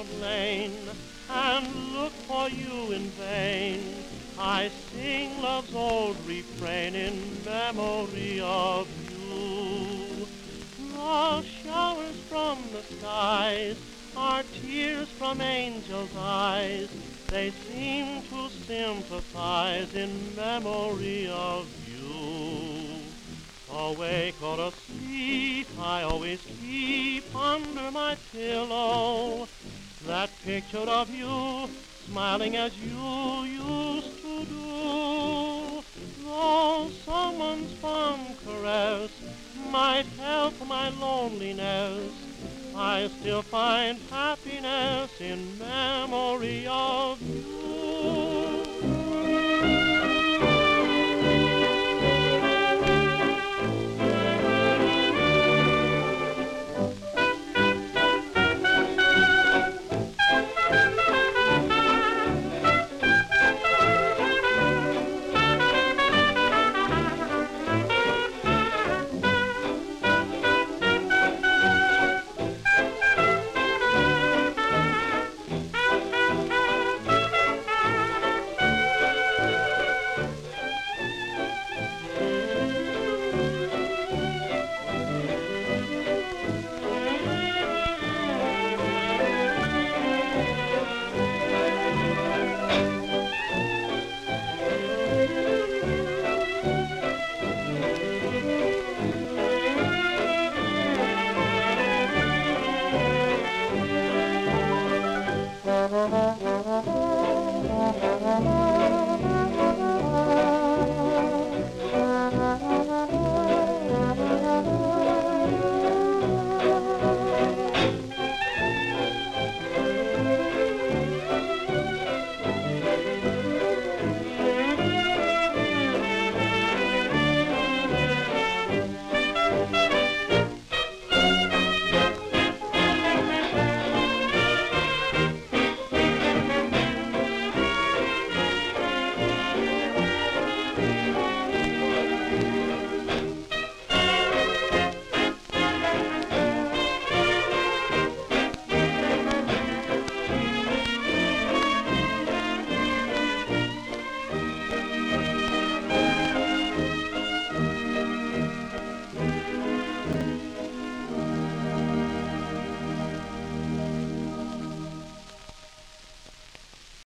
lane and look for you in vain. I sing love's old refrain in memory of you. The showers from the skies are tears from angels' eyes. They seem to sympathize in memory of you. Awake or asleep, I always keep under my pillow that picture of you, smiling as you used to do. Though someone's fond caress might help my loneliness, I still find happiness in memory of you.